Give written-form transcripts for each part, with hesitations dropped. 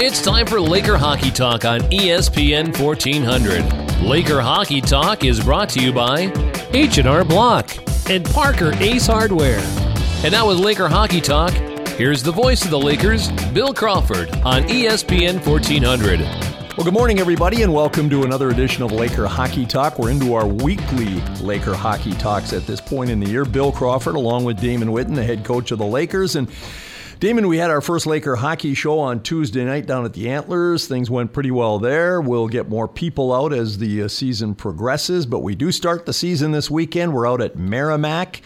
It's time for Laker Hockey Talk on ESPN 1400. Laker Hockey Talk is brought to you by H&R Block and Parker Ace Hardware. And now with Laker Hockey Talk, here's the voice of the Lakers, Bill Crawford, on ESPN 1400. Well, good morning, everybody, and welcome to another edition of Laker Hockey Talk. We're into our weekly Laker Hockey Talks at this point in the year. Bill Crawford, along with Damon Witten, the head coach of the Lakers. And Damon, we had our first Laker hockey show on Tuesday night down at the Antlers. Things went pretty well there. We'll get more people out as the season progresses, but we do start the season this weekend. We're out at Merrimack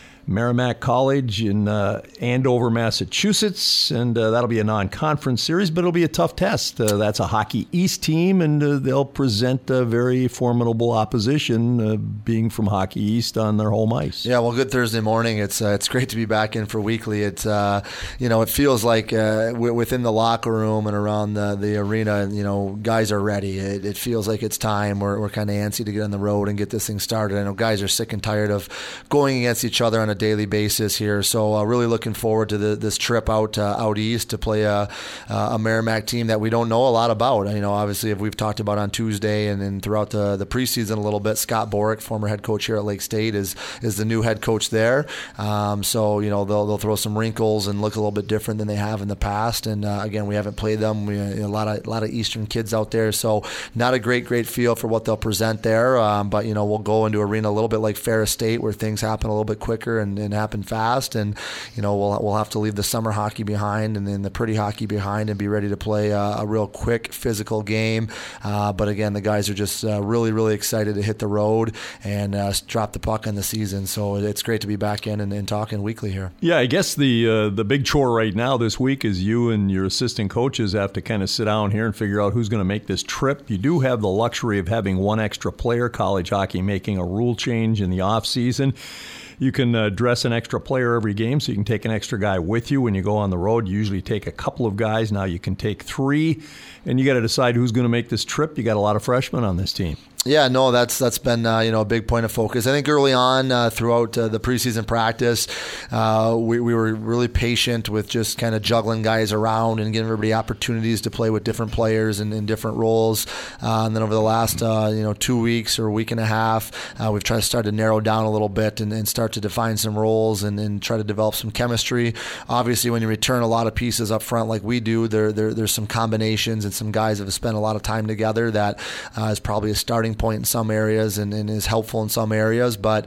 College in Andover, Massachusetts, and that'll be a non-conference series, but it'll be a tough test. That's a Hockey East team, and they'll present a very formidable opposition, being from Hockey East on their home ice. Yeah, well, good Thursday morning. It's great to be back in for weekly. It's it feels like within the locker room and around the arena, guys are ready. It feels like it's time. We're kind of antsy to get on the road and get this thing started. I know guys are sick and tired of going against each other on a daily basis here, so really looking forward to this trip out east to play a Merrimack team that we don't know a lot about. Obviously, if we've talked about on Tuesday and then throughout the preseason a little bit, Scott Borick, former head coach here at Lake State, is the new head coach there. So they'll throw some wrinkles and look a little bit different than they have in the past. And again, we haven't played them. A lot of Eastern kids out there, so not a great feel for what they'll present there. But we'll go into arena a little bit like Ferris State, where things happen a little bit quicker and happen fast, and we'll have to leave the summer hockey behind and then the pretty hockey behind and be ready to play a real quick physical game. But again, the guys are just really excited to hit the road and drop the puck on the season. So it's great to be back in and talking weekly here. Yeah, I guess the big chore right now this week is you and your assistant coaches have to kind of sit down here and figure out who's going to make this trip. You do have the luxury of having one extra player, college hockey making a rule change in the off season. You can dress an extra player every game, so you can take an extra guy with you when you go on the road. You usually take a couple of guys. Now you can take three, and you got to decide who's going to make this trip. You got a lot of freshmen on this team. Yeah, no, that's been a big point of focus. I think early on throughout the preseason practice, we were really patient with just kind of juggling guys around and giving everybody opportunities to play with different players and in different roles. And then over the last 2 weeks or a week and a half, we've tried to start to narrow down a little bit and start to define some roles and try to develop some chemistry. Obviously, when you return a lot of pieces up front like we do, there's some combinations and some guys that have spent a lot of time together that is probably a starting point in some areas and is helpful in some areas, but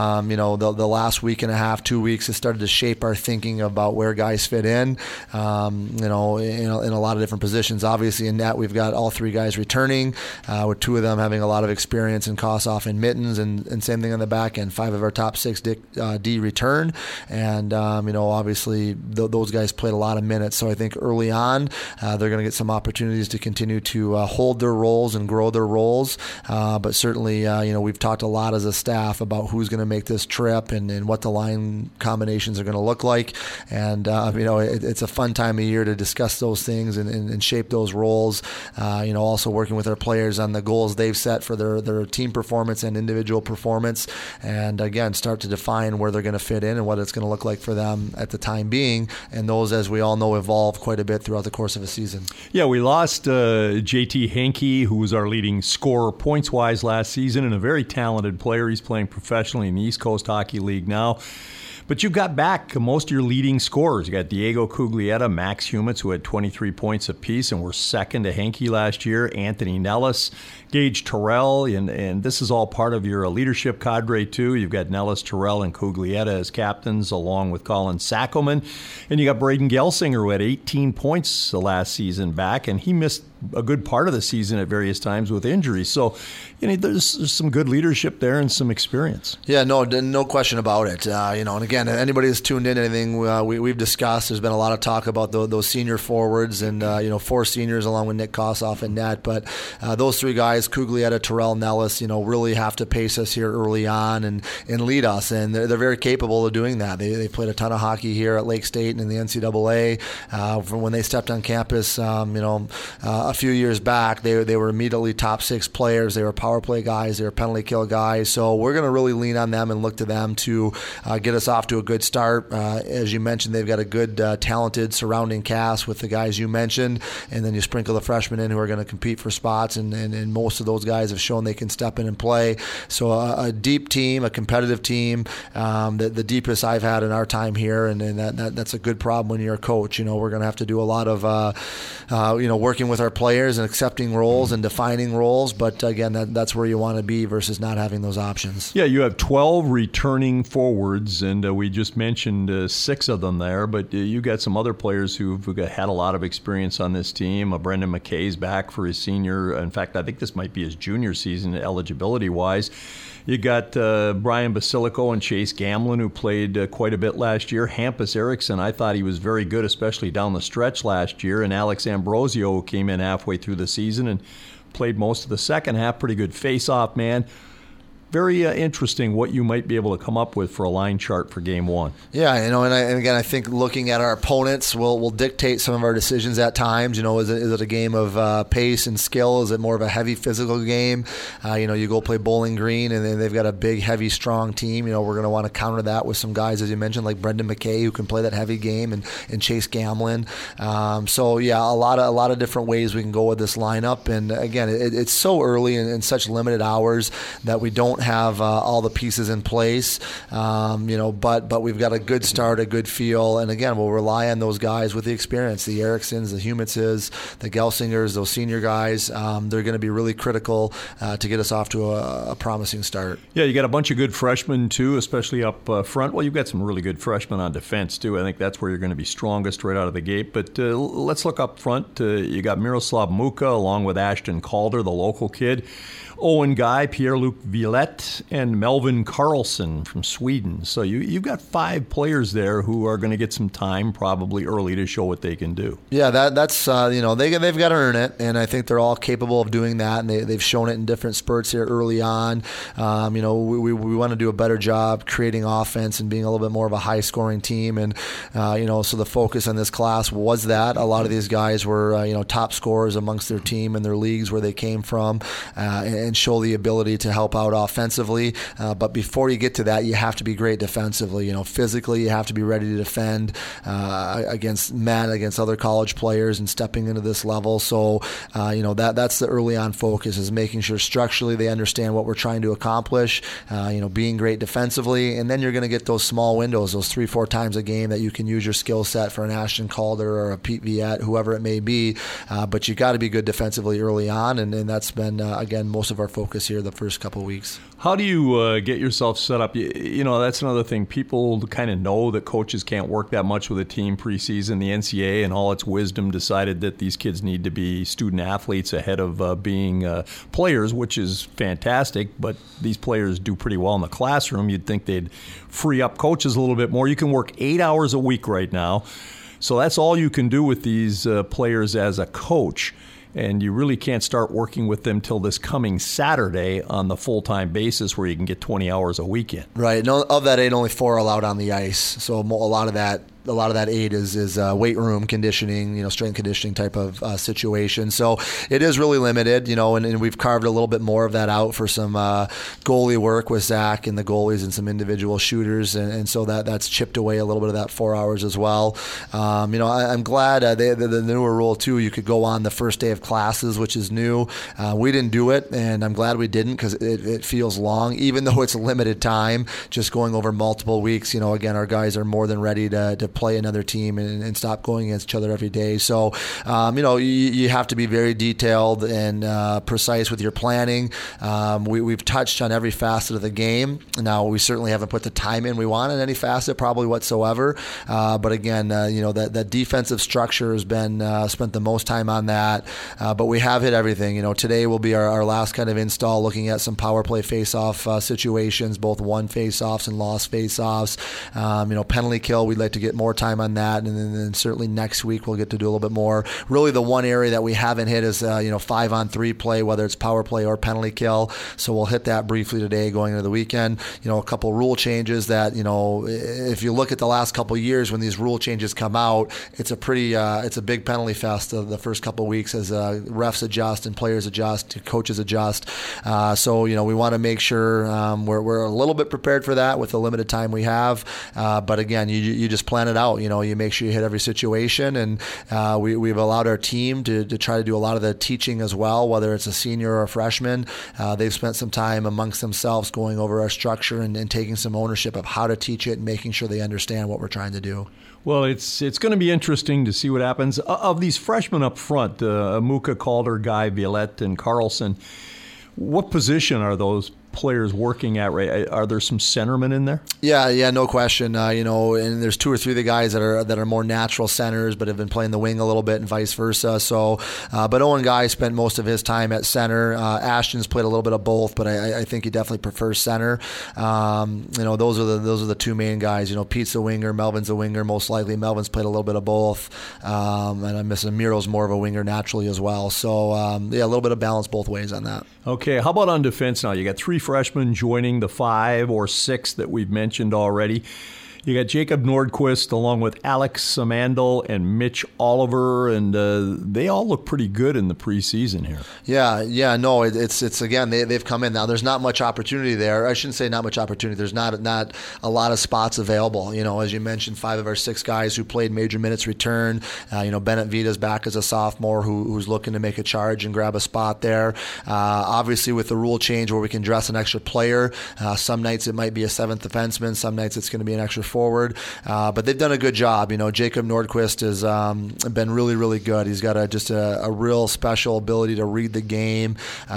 the last week and a half, 2 weeks has started to shape our thinking about where guys fit in in a lot of different positions. Obviously in net we've got all three guys returning, with two of them having a lot of experience in Kossoff and Mittens, and same thing on the back end. 5 of our top 6 D return, and obviously those guys played a lot of minutes, so I think early on they're going to get some opportunities to continue to hold their roles and grow their roles. But certainly, we've talked a lot as a staff about who's going to make this trip and what the line combinations are going to look like. And, it's a fun time of year to discuss those things and shape those roles. Also working with our players on the goals they've set for their team performance and individual performance. And, again, start to define where they're going to fit in and what it's going to look like for them at the time being. And those, as we all know, evolve quite a bit throughout the course of a season. Yeah, we lost JT Henke, who was our leading scorer points-wise last season, and a very talented player. He's playing professionally in the East Coast Hockey League now. But you've got back most of your leading scorers. You got Diego Cuglietta, Max Humitz, who had 23 points apiece and were second to Henke last year, Anthony Nellis, Gage Terrell, and this is all part of your leadership cadre too. You've got Nellis, Terrell, and Cuglietta as captains, along with Colin Sackelman. And you got Braden Gelsinger, who had 18 points the last season back, and he missed a good part of the season at various times with injuries. So, there's some good leadership there and some experience. Yeah, no question about it. And again, anybody that's tuned in, anything we've discussed, there's been a lot of talk about those senior forwards and 4 seniors along with Nick Kossoff and net. But those 3 guys, Cuglietta, Terrell, Nellis, really have to pace us here early on and lead us. And they're very capable of doing that. They played a ton of hockey here at Lake State and in the NCAA. From when they stepped on campus, a few years back, they were immediately top 6 players. They were power play guys. They were penalty kill guys. So we're going to really lean on them and look to them to get us off to a good start. As you mentioned, they've got a good, talented surrounding cast with the guys you mentioned, and then you sprinkle the freshmen in who are going to compete for spots, and most of those guys have shown they can step in and play. So a deep team, a competitive team, the deepest I've had in our time here, and that's a good problem when you're a coach. We're going to have to do a lot of working with our players and accepting roles and defining roles, but again, that's where you want to be versus not having those options. Yeah, you have 12 returning forwards, and we just mentioned 6 of them there, but you got some other players who've had a lot of experience on this team. Brendan McKay's back for his senior. In fact, I think this might be his junior season eligibility-wise. You got Brian Basilico and Chase Gamlin, who played quite a bit last year. Hampus Eriksson, I thought he was very good, especially down the stretch last year. And Alex Ambrosio, who came in halfway through the season and played most of the second half. Pretty good face-off man. Very interesting what you might be able to come up with for a line chart for Game 1. Yeah, and again, I think looking at our opponents will dictate some of our decisions at times. Is it a game of pace and skill? Is it more of a heavy physical game? You go play Bowling Green, and then they've got a big, heavy, strong team. We're going to want to counter that with some guys, as you mentioned, like Brendan McKay, who can play that heavy game, and Chase Gamlin. So yeah, a lot of different ways we can go with this lineup. And again, it's so early and such limited hours that we don't have all the pieces in place, but we've got a good start, a good feel, and again, we'll rely on those guys with the experience, the Erikssons, the Humitzes, the Gelsingers, those senior guys. They're going to be really critical to get us off to a promising start. Yeah, you got a bunch of good freshmen too, especially up front. Well, you've got some really good freshmen on defense too. I think that's where you're going to be strongest right out of the gate. But let's look up front. You got Miroslav Muka along with Ashton Calder, the local kid, Owen Guy, Pierre-Luc Villette, and Melvin Carlson from Sweden. So you've got 5 players there who are going to get some time probably early to show what they can do. Yeah, that's they've got to earn it, and I think they're all capable of doing that, and they've shown it in different spurts here early on. We want to do a better job creating offense and being a little bit more of a high-scoring team, and so the focus on this class was that. A lot of these guys were top scorers amongst their team and their leagues where they came from, and show the ability to help out offensively. But before you get to that, you have to be great defensively. Physically, you have to be ready to defend against other college players and stepping into this level. So, that's the early on focus, is making sure structurally they understand what we're trying to accomplish, being great defensively. And then you're going to get those small windows, those 3-4 times a game that you can use your skill set for an Ashton Calder or a Pete Villette, whoever it may be. But you got to be good defensively early on. And that's been, again, most of our focus here the first couple of weeks. How do you get yourself set up? That's another thing. People kind of know that coaches can't work that much with a team preseason. The NCAA, in all its wisdom, decided that these kids need to be student athletes ahead of being players, which is fantastic, but these players do pretty well in the classroom. You'd think they'd free up coaches a little bit more. You can work 8 hours a week right now, so that's all you can do with these players as a coach. And you really can't start working with them till this coming Saturday on the full-time basis where you can get 20 hours a weekend. Right. No, of that 8, only 4 are allowed on the ice. So a lot of that 8 is weight room conditioning, strength conditioning type of situation. So it is really limited, and we've carved a little bit more of that out for some goalie work with Zach and the goalies and some individual shooters. And so that's chipped away a little bit of that 4 hours as well. I'm glad the newer rule too, you could go on the first day of classes, which is new. We didn't do it, and I'm glad we didn't, because it feels long, even though it's a limited time, just going over multiple weeks. Again, our guys are more than ready to play another team and stop going against each other every day. So, you have to be very detailed and precise with your planning. We've touched on every facet of the game. Now, we certainly haven't put the time in we want in any facet, probably whatsoever. But again, that defensive structure has been spent the most time on that. But we have hit everything. Today will be our last kind of install, looking at some power play face-off situations, both won face-offs and lost face-offs. Penalty kill, we'd like to get more more time on that, and then certainly next week we'll get to do a little bit more. Really, the one area that we haven't hit is 5-on-3 play, whether it's power play or penalty kill. So we'll hit that briefly today going into the weekend. A couple rule changes that, if you look at the last couple of years when these rule changes come out, it's a big penalty fest the first couple of weeks as refs adjust and players adjust, coaches adjust. So we want to make sure we're a little bit prepared for that with the limited time we have. But again, you just plan it out. You make sure you hit every situation, and we've allowed our team to try to do a lot of the teaching as well, whether it's a senior or a freshman. They've spent some time amongst themselves going over our structure and taking some ownership of how to teach it and making sure they understand what we're trying to do. Well, it's going to be interesting to see what happens. Of these freshmen up front, Amuka, Calder, Guy, Violette, and Carlson, what position are those players working at? Right? Are there some centermen in there? Yeah, no question. And there's 2 or 3 of the guys that are more natural centers, but have been playing the wing a little bit, and vice versa. So, but Owen Guy spent most of his time at center. Ashton's played a little bit of both, but I think he definitely prefers center. Those are the 2 main guys. Pete's a winger, Melvin's a winger, most likely. Melvin's played a little bit of both, and I'm missing Miro's more of a winger naturally as well. So, a little bit of balance both ways on that. Okay, how about on defense now? You got 3 freshmen joining the 5 or 6 that we've mentioned already. You got Jacob Nordquist along with Alex Samandel and Mitch Oliver, and they all look pretty good in the preseason here. Yeah, no, it's again, they've come in now. There's not much opportunity there. I shouldn't say not much opportunity. There's not a lot of spots available. As you mentioned, 5 of our 6 guys who played major minutes return. Bennett Vita's back as a sophomore who's looking to make a charge and grab a spot there. Obviously, with the rule change where we can dress an extra player, some nights it might be a 7th defenseman, some nights it's going to be an extra forward, but they've done a good job. Jacob Nordquist has been really, really good. He's got a real special ability to read the game,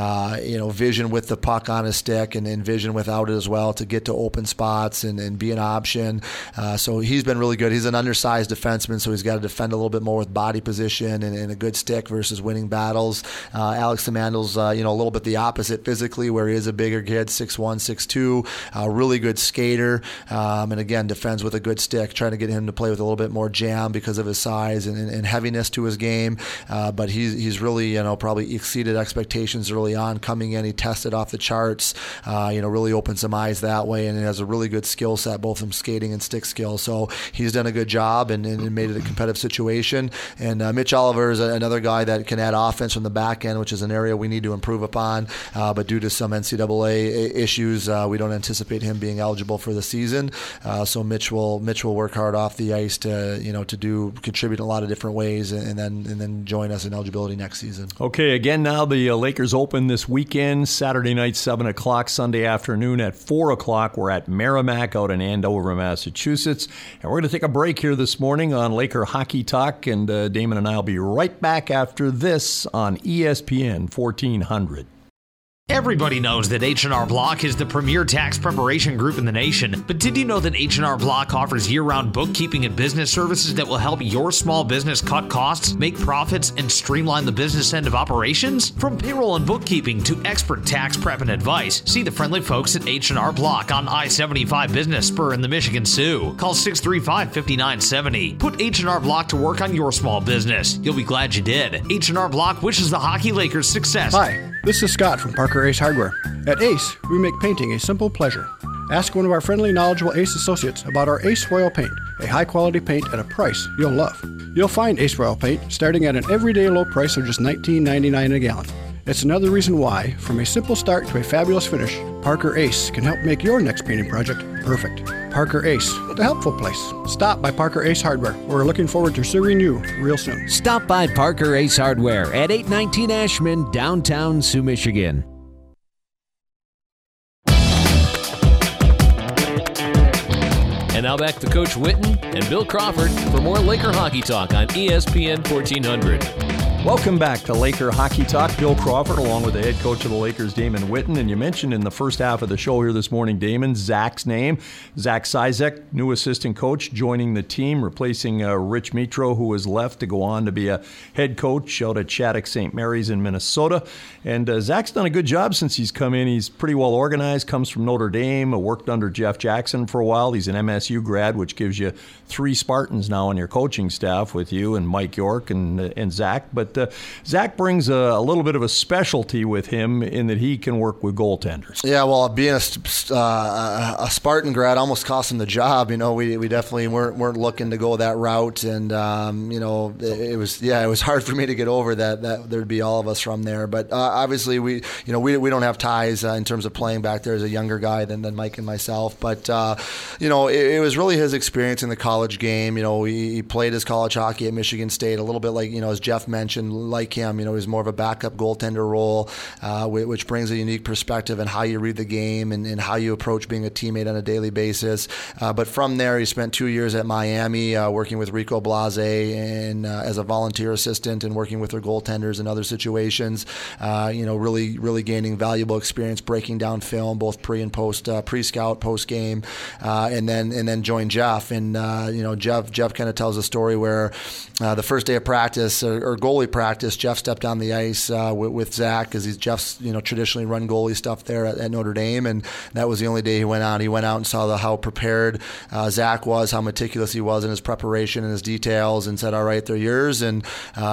vision with the puck on his stick and vision without it as well to get to open spots and be an option. So he's been really good. He's an undersized defenseman, so he's got to defend a little bit more with body position and a good stick versus winning battles. Alex Samandel's a little bit the opposite physically, where he is a bigger kid, 6'1", 6'2", really good skater, and again, defends with a good stick, trying to get him to play with a little bit more jam because of his size and heaviness to his game. But he's really, probably exceeded expectations early on. Coming in, he tested off the charts, really opened some eyes that way, and he has a really good skill set, both from skating and stick skill. So he's done a good job and made it a competitive situation. And Mitch Oliver is another guy that can add offense from the back end, which is an area we need to improve upon. But due to some NCAA issues, we don't anticipate him being eligible for the season. So Mitch will work hard off the ice to contribute in a lot of different ways, and then join us in eligibility next season. Okay, again now the Lakers open this weekend, Saturday night 7:00, Sunday afternoon at 4:00. We're at Merrimack out in Andover, Massachusetts, and we're going to take a break here this morning on Laker Hockey Talk, and Damon and I will be right back after this on ESPN 1400. Everybody knows that H&R Block is the premier tax preparation group in the nation, but did you know that H&R Block offers year-round bookkeeping and business services that will help your small business cut costs, make profits, and streamline the business end of operations? From payroll and bookkeeping to expert tax prep and advice, see the friendly folks at H&R Block on I-75 Business Spur in the Michigan Sioux. Call 635-5970. Put H&R Block to work on your small business. You'll be glad you did. H&R Block wishes the Hockey Lakers success. Hi, this is Scott from Parker Ace Hardware. At Ace, we make painting a simple pleasure. Ask one of our friendly, knowledgeable Ace associates about our Ace Royal Paint, a high-quality paint at a price you'll love. You'll find Ace Royal Paint starting at an everyday low price of just $19.99 a gallon. It's another reason why, from a simple start to a fabulous finish, Parker Ace can help make your next painting project perfect. Parker Ace, the helpful place. Stop by Parker Ace Hardware. We're looking forward to serving you real soon. Stop by Parker Ace Hardware at 819 Ashman, downtown Sioux, Michigan. And now back to Coach Witten and Bill Crawford for more Laker Hockey Talk on ESPN 1400. Welcome back to Laker Hockey Talk. Bill Crawford along with the head coach of the Lakers, Damon Witten. And you mentioned in the first half of the show here this morning, Damon, Zach's name. Zach Cizek, new assistant coach, joining the team, replacing Rich Mitro, who was left to go on to be a head coach out at Shattuck St. Mary's in Minnesota. And Zach's done a good job since he's come in. He's pretty well organized, comes from Notre Dame, worked under Jeff Jackson for a while. He's an MSU grad, which gives you 3 Spartans now on your coaching staff with you and Mike York and Zach. But Zach brings a little bit of a specialty with him in that he can work with goaltenders. Yeah, well, being a Spartan grad almost cost him the job. We definitely weren't looking to go that route, and it was hard for me to get over that there'd be all of us from there. But obviously, we don't have ties in terms of playing back there as a younger guy than Mike and myself. But it was really his experience in the college game. He played his college hockey at Michigan State, a little bit like as Jeff mentioned. Like him, he's more of a backup goaltender role, which brings a unique perspective on how you read the game and how you approach being a teammate on a daily basis. But from there, he spent 2 years at Miami working with Rico Blase and as a volunteer assistant and working with their goaltenders in other situations. Really gaining valuable experience breaking down film, both pre and post, pre-scout, post-game, and then joined Jeff. And Jeff kind of tells a story where the first day of practice or goalie practice, Jeff stepped on the ice with Zach because Jeff's traditionally run goalie stuff there at Notre Dame, and that was the only day he went out. He went out and saw how prepared Zach was, how meticulous he was in his preparation and his details, and said, "All right, they're yours." And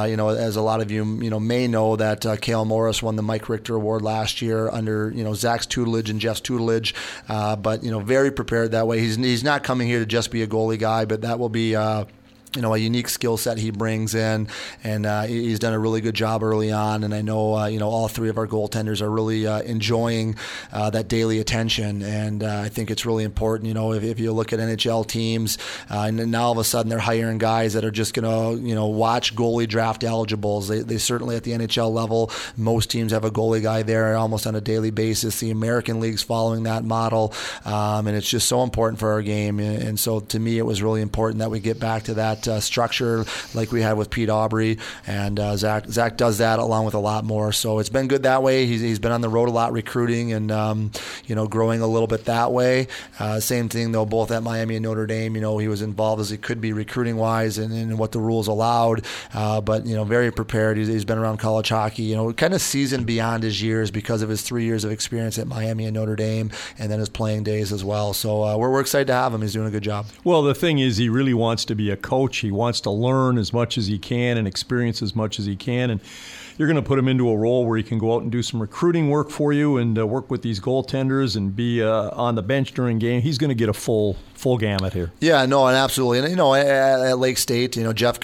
as a lot of you may know, that Cale Morris won the Mike Richter Award last year under Zach's tutelage and Jeff's tutelage, but very prepared that way. He's not coming here to just be a goalie guy, but that will be a unique skill set he brings in, and he's done a really good job early on. And I know, all 3 of our goaltenders are really enjoying that daily attention, and I think it's really important. If you look at NHL teams, and now all of a sudden they're hiring guys that are just going to, watch goalie draft eligibles. They certainly at the NHL level, most teams have a goalie guy there almost on a daily basis. The American League's following that model, and it's just so important for our game. And so to me, it was really important that we get back to that structure like we had with Pete Aubry, and Zach does that along with a lot more. So it's been good that way. He's been on the road a lot recruiting and growing a little bit that way. Same thing though, both at Miami and Notre Dame. He was involved as he could be recruiting wise and what the rules allowed, but very prepared. He's been around college hockey, kind of seasoned beyond his years because of his 3 years of experience at Miami and Notre Dame, and then his playing days as well. So we're excited to have him. He's doing a good job. Well, the thing is, he really wants to be a coach. He wants to learn as much as he can and experience as much as he can. And you're going to put him into a role where he can go out and do some recruiting work for you and work with these goaltenders and be on the bench during game. He's going to get a full gamut here. Yeah, no, and absolutely. And at Lake State, Jeff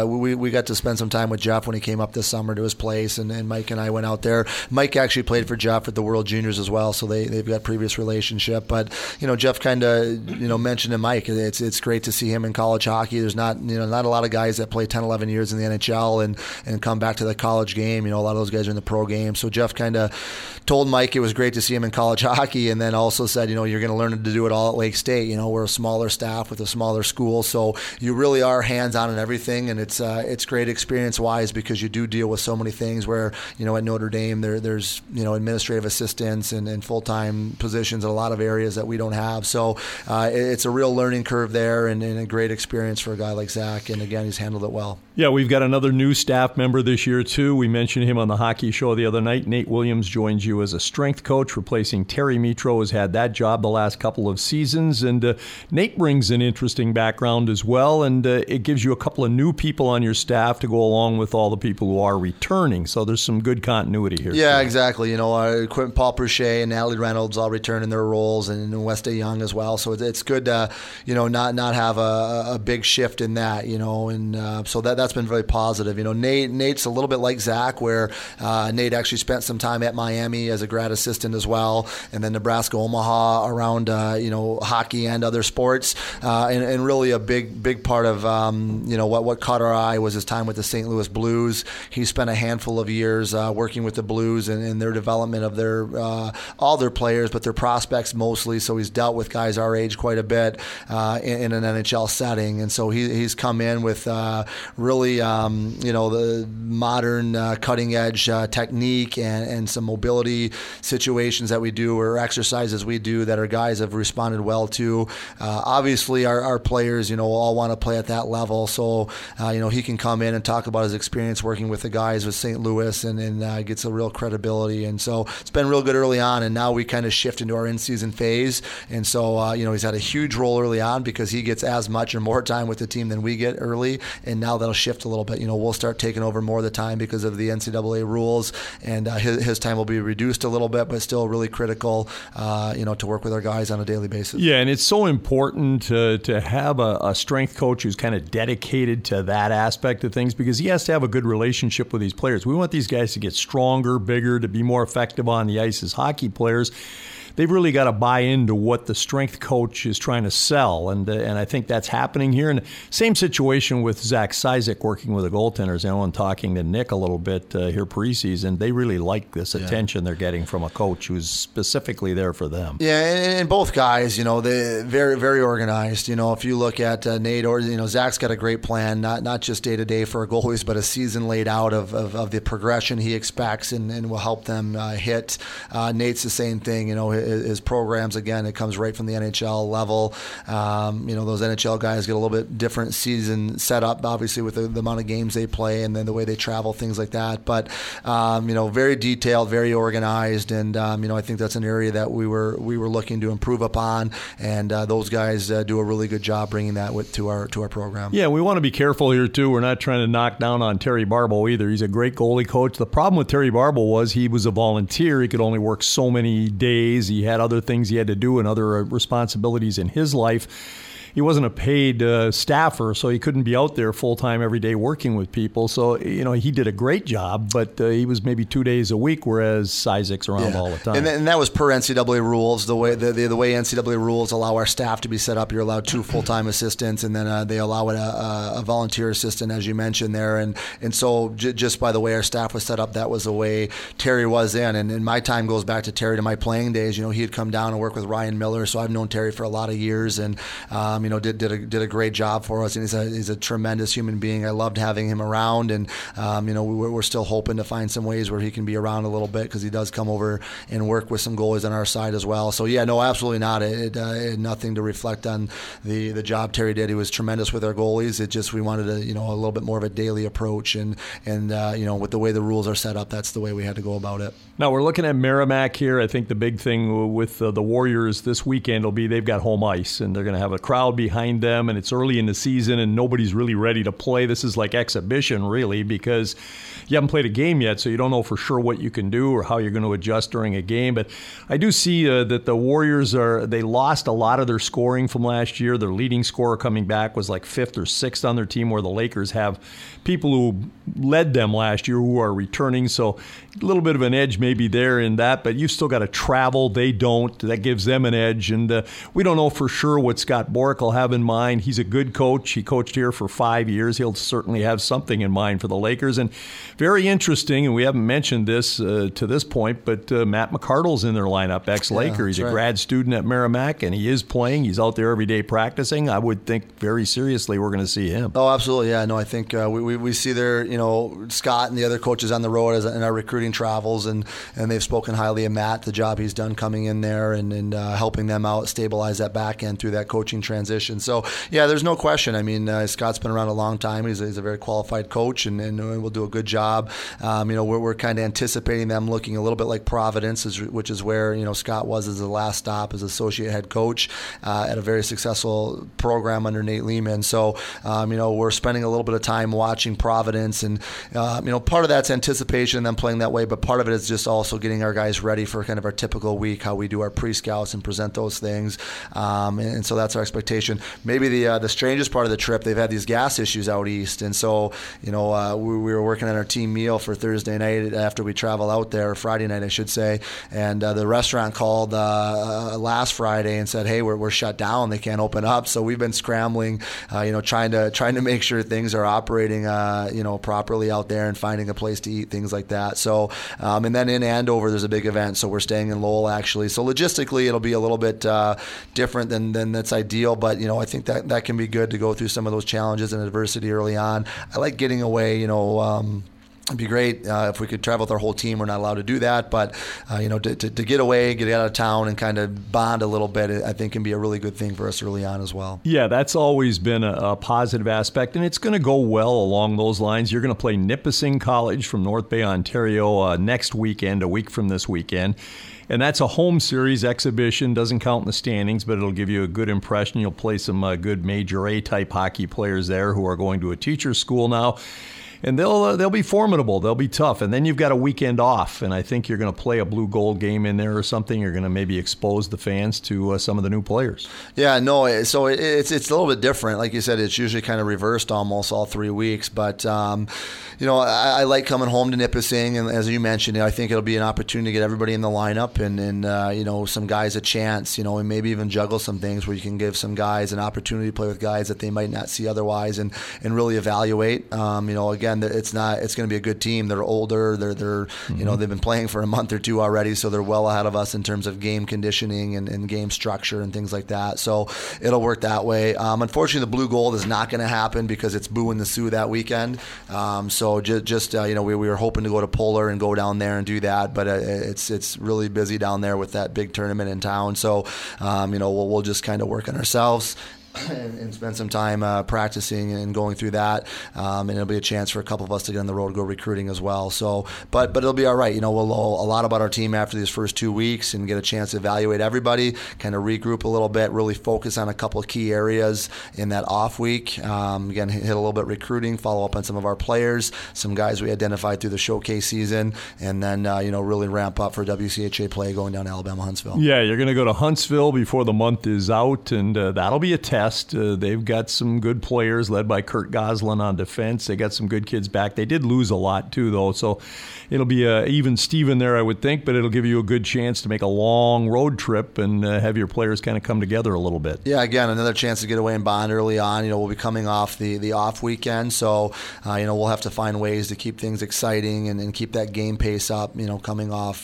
we got to spend some time with Jeff when he came up this summer to his place, and Mike and I went out there. Mike actually played for Jeff at the World Juniors as well, so they've got previous relationship. But Jeff mentioned to Mike, it's great to see him in college hockey. There's not a lot of guys that play 10, 11 years in the NHL and come back to the college game. A lot of those guys are in the pro game. So Jeff told Mike it was great to see him in college hockey, and then also said, you're going to learn to do it all at Lake State. We're a smaller staff with a smaller school, so you really are hands-on in everything, and it's great experience-wise because you do deal with so many things where, at Notre Dame there's administrative assistants and full-time positions in a lot of areas that we don't have. So it's a real learning curve there and a great experience for a guy like Zach, and again, he's handled it well. Yeah, we've got another new staff member this year, too. We mentioned him on the hockey show the other night. Nate Williams joins you as a strength coach, replacing Terry Mitro, has had that job the last couple of seasons. And Nate brings an interesting background as well, and it gives you a couple of new people on your staff to go along with all the people who are returning. So there's some good continuity here. Yeah, exactly. Paul Pruchet and Natalie Reynolds all return in their roles, and Westa Young as well. So it's good to, not have a big shift in that, and so that's been very positive. Nate's a little bit like Zach, where Nate actually spent some time at Miami as a grad assistant as well, and then Nebraska Omaha around hockey and other sports, and really a big part of what caught our eye was his time with the St. Louis Blues. He spent a handful of years working with the Blues and their development of their all their players, but their prospects mostly. So he's dealt with guys our age quite a bit in an NHL setting, and so he's come in with really really, the modern cutting edge technique and some mobility situations that we do or exercises we do that our guys have responded well to. Obviously, our players, all want to play at that level. So, he can come in and talk about his experience working with the guys with St. Louis and gets a real credibility. And so it's been real good early on. And now we kind of shift into our in-season phase. And so, he's had a huge role early on because he gets as much or more time with the team than we get early. And now that'll shift a little bit. We'll start taking over more of the time because of the NCAA rules. And his time will be reduced a little bit, but still really critical, to work with our guys on a daily basis. Yeah, and it's so important to have a strength coach who's kind of dedicated to that aspect of things because he has to have a good relationship with these players. We want these guys to get stronger, bigger, to be more effective on the ice as hockey players. They've really got to buy into what the strength coach is trying to sell, and I think that's happening here. And same situation with Zach Cizek working with the goaltenders. And talking to Nick a little bit here preseason, they really like this attention they're getting from a coach who's specifically there for them. Yeah, and both guys, they're very, very organized. If you look at Nate, or Zach's got a great plan, not just day to day for our goalies, but a season laid out of the progression he expects and will help them hit. Nate's the same thing. His programs, again, it comes right from the NHL level. Those NHL guys get a little bit different season setup, obviously, with the amount of games they play and then the way they travel, things like that. But, very detailed, very organized. And, I think that's an area that we were looking to improve upon. And those guys do a really good job bringing that to our program. Yeah, we want to be careful here, too. We're not trying to knock down on Terry Barbo either. He's a great goalie coach. The problem with Terry Barbo was he was a volunteer. He could only work so many days. He had other things he had to do and other responsibilities in his life. He wasn't a paid staffer, so he couldn't be out there full-time every day working with people. So, he did a great job, but he was maybe 2 days a week, whereas Cizek's around all the time. And that was per NCAA rules. The way NCAA rules allow our staff to be set up, you're allowed 2 full-time assistants, and then they allow a volunteer assistant, as you mentioned there. And so just by the way our staff was set up, that was the way Terry was in. And my time goes back to Terry, to my playing days. He had come down and work with Ryan Miller, so I've known Terry for a lot of years, and did a great job for us, and he's a tremendous human being. I loved having him around, and we're still hoping to find some ways where he can be around a little bit because he does come over and work with some goalies on our side as well. So yeah, no, absolutely not. It had nothing to reflect on the job Terry did. He was tremendous with our goalies. It just we wanted a little bit more of a daily approach, and with the way the rules are set up, that's the way we had to go about it. Now we're looking at Merrimack here. I think the big thing with the Warriors this weekend will be they've got home ice, and they're going to have a crowd behind them, and it's early in the season and nobody's really ready to play. This is like exhibition, really, because you haven't played a game yet, so you don't know for sure what you can do or how you're going to adjust during a game. But I do see that the Warriors they lost a lot of their scoring from last year. Their leading scorer coming back was like 5th or 6th on their team, where the Lakers have people who led them last year who are returning, so a little bit of an edge maybe there in that, but you've still got to travel. They don't. That gives them an edge, and we don't know for sure what Scott Borek will have in mind. He's a good coach. He coached here for 5 years. He'll certainly have something in mind for the Lakers. And very interesting, and we haven't mentioned this to this point, but Matt McArdle's in their lineup, ex-Laker. He's a grad student at Merrimack, and he is playing. He's out there every day practicing. I would think very seriously we're going to see him. Oh, absolutely. Yeah, no, I think we see there, Scott and the other coaches on the road in our recruiting travels, and they've spoken highly of Matt, the job he's done coming in there and helping them out, stabilize that back end through that coaching transition. So, yeah, there's no question. I mean, Scott's been around a long time. He's a very qualified coach, and will do a good job. We're kind of anticipating them looking a little bit like Providence, which is where Scott was as the last stop as associate head coach at a very successful program under Nate Lehman. So, we're spending a little bit of time watching Providence, and part of that's anticipation and them playing that way, but part of it is just also getting our guys ready for kind of our typical week, how we do our pre-scouts and present those things, and so that's our expectation. Maybe the strangest part of the trip, they've had these gas issues out east, and so we were working on our team meal for Thursday night after we travel out there, Friday night I should say, and the restaurant called last Friday and said, hey, we're shut down, they can't open up. So we've been scrambling, trying to make sure things are operating properly out there and finding a place to eat, things like that. So and then in Andover there's a big event, so we're staying in Lowell actually. So logistically it'll be a little bit different than that's ideal, but but I think that can be good to go through some of those challenges and adversity early on. I like getting away. It'd be great if we could travel with our whole team. We're not allowed to do that, but to get away, get out of town, and kind of bond a little bit, I think can be a really good thing for us early on as well. Yeah, that's always been a positive aspect, and it's going to go well along those lines. You're going to play Nipissing College from North Bay, Ontario next weekend, a week from this weekend. And that's a home series exhibition. Doesn't count in the standings, but it'll give you a good impression. You'll play some good Major A-type hockey players there who are going to a teacher's school now. And they'll be formidable. They'll be tough. And then you've got a weekend off, and I think you're going to play a blue-gold game in there or something. You're going to maybe expose the fans to some of the new players. Yeah, no, so it's a little bit different. Like you said, it's usually kind of reversed almost all 3 weeks. But, I like coming home to Nipissing, and as you mentioned, I think it'll be an opportunity to get everybody in the lineup and some guys a chance, and maybe even juggle some things where you can give some guys an opportunity to play with guys that they might not see otherwise and really evaluate. Again, it's going to be a good team. They're older. They're they've been playing for a month or two already, so they're well ahead of us in terms of game conditioning and game structure and things like that. So it'll work that way. Unfortunately, the blue gold is not going to happen because it's Boo and the Sioux that weekend. So we were hoping to go to Polar and go down there and do that, but it's really busy down there with that big tournament in town. So we'll just kind of work on ourselves and spend some time practicing and going through that, and it'll be a chance for a couple of us to get on the road, go recruiting as well. So, but it'll be all right. We'll know a lot about our team after these first 2 weeks and get a chance to evaluate everybody, kind of regroup a little bit, really focus on a couple of key areas in that off week. Again, hit a little bit recruiting, follow up on some of our players, some guys we identified through the showcase season, and then really ramp up for WCHA play going down to Alabama Huntsville. Yeah, you're going to go to Huntsville before the month is out, and that'll be a test. They've got some good players led by Kurt Goslin on defense. They got some good kids back. They did lose a lot too, though, so it'll be even Steven there, I would think, but it'll give you a good chance to make a long road trip and have your players kind of come together a little bit. Yeah, again, another chance to get away and bond early on. We'll be coming off the off weekend, so we'll have to find ways to keep things exciting and keep that game pace up. Coming off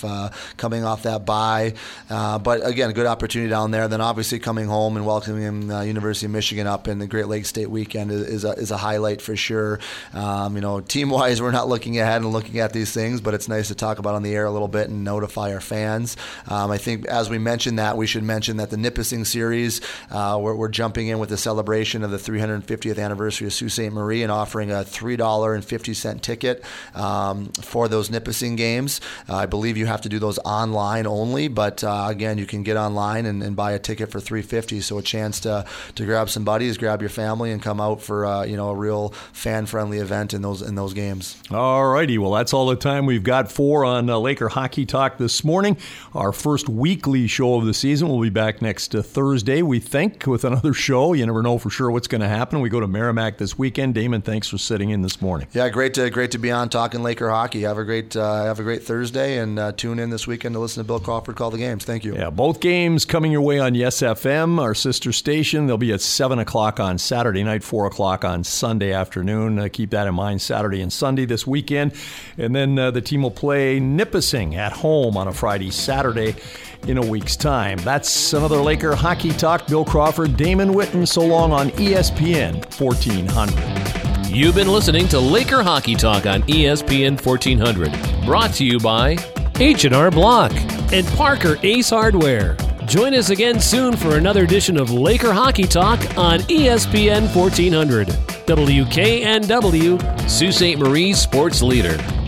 that bye, but again, a good opportunity down there. Then obviously coming home and welcoming University of Michigan up in the Great Lakes State weekend is a highlight for sure. Team-wise, we're not looking ahead and looking at these things, but it's nice to talk about on the air a little bit and notify our fans. I think as we mentioned that, we should mention that the Nipissing series, we're jumping in with the celebration of the 350th anniversary of Sault Ste. Marie and offering a $3.50 ticket for those Nipissing games. I believe you have to do those online only, but again, you can get online and buy a ticket for $3.50, so a chance to grab some buddies, grab your family, and come out for a real fan-friendly event in those games. All righty, well, that's all the time we've got for on Laker Hockey Talk this morning. Our first weekly show of the season. We'll be back next Thursday, we think, with another show. You never know for sure what's going to happen. We go to Merrimack this weekend. Damon, thanks for sitting in this morning. Yeah, great to be on talking Laker hockey. Have a great Thursday, and tune in this weekend to listen to Bill Crawford call the games. Thank you. Yeah, both games coming your way on Yes FM, our sister station. They'll be at 7 o'clock on Saturday night, 4 o'clock on Sunday afternoon. Keep that in mind, Saturday and Sunday this weekend. And then the team will play Nipissing at home on a Friday, Saturday in a week's time. That's another Laker Hockey Talk. Bill Crawford, Damon Witten, so long on ESPN 1400. You've been listening to Laker Hockey Talk on ESPN 1400. Brought to you by H&R Block and Parker Ace Hardware. Join us again soon for another edition of Laker Hockey Talk on ESPN 1400. WKNW, Sault Ste. Marie sports leader.